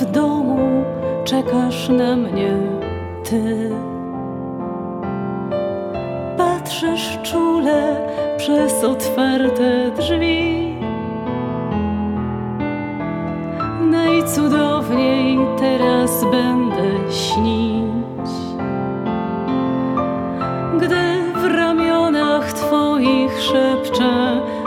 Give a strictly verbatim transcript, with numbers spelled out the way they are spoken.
w domu czekasz na mnie ty. Patrzysz czule przez otwarte drzwi. Najcudowniej teraz będę śnić, gdy w ramionach twoich szepczę